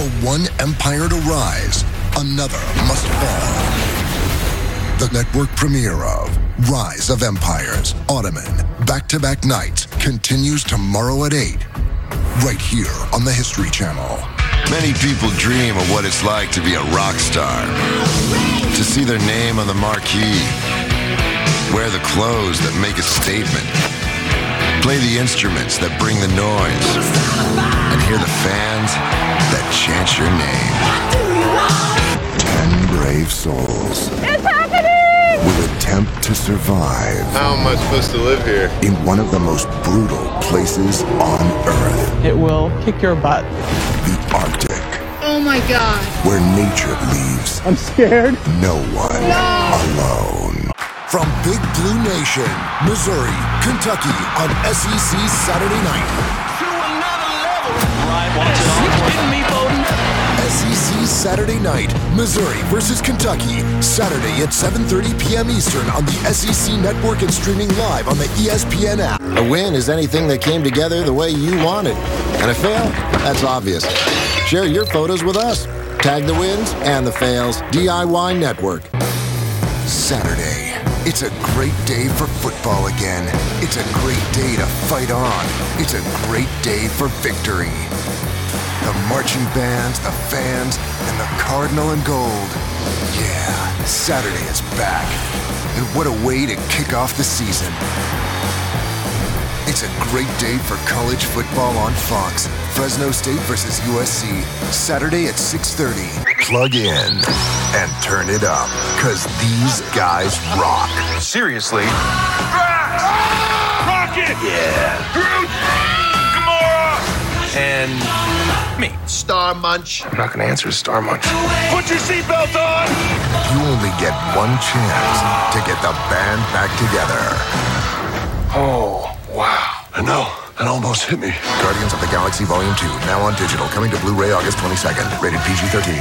For one empire to rise, another must fall. The network premiere of Rise of Empires, Ottoman, back-to-back nights, continues tomorrow at 8, right here on the History Channel. Many people dream of what it's like to be a rock star, to see their name on the marquee, wear the clothes that make a statement, play the instruments that bring the noise, and hear the fans that chant your name. 10 brave souls. It's happening! Will attempt to survive. How am I supposed to live here? In one of the most brutal places on Earth. It will kick your butt. The Arctic. Oh my God. Where nature leaves I'm scared. no one alone. From Big Blue Nation, Missouri, Kentucky on SEC Saturday night. Ryan wants it on. Kidding me, Bowden? SEC Saturday night, Missouri versus Kentucky, Saturday at 7:30 p.m. Eastern on the SEC Network and streaming live on the ESPN app. A win is anything that came together the way you wanted. And a fail? That's obvious. Share your photos with us. Tag the wins and the fails. DIY Network. Saturday. It's a great day for football again. It's a great day to fight on. It's a great day for victory. The marching bands, the fans, and the Cardinal and Gold. Yeah, Saturday is back. And what a way to kick off the season. It's a great day for college football on Fox. Fresno State versus USC. Saturday at 6:30. Plug in and turn it up, because these guys rock. Seriously? Rocket! Yeah. Groot! Gamora! And me. Star Munch. I'm not going to answer Star Munch. Put your seatbelt on! You only get one chance to get the band back together. Oh, wow. I know. That almost hit me. Guardians of the Galaxy Volume 2, now on digital, coming to Blu-ray August 22nd. Rated PG-13.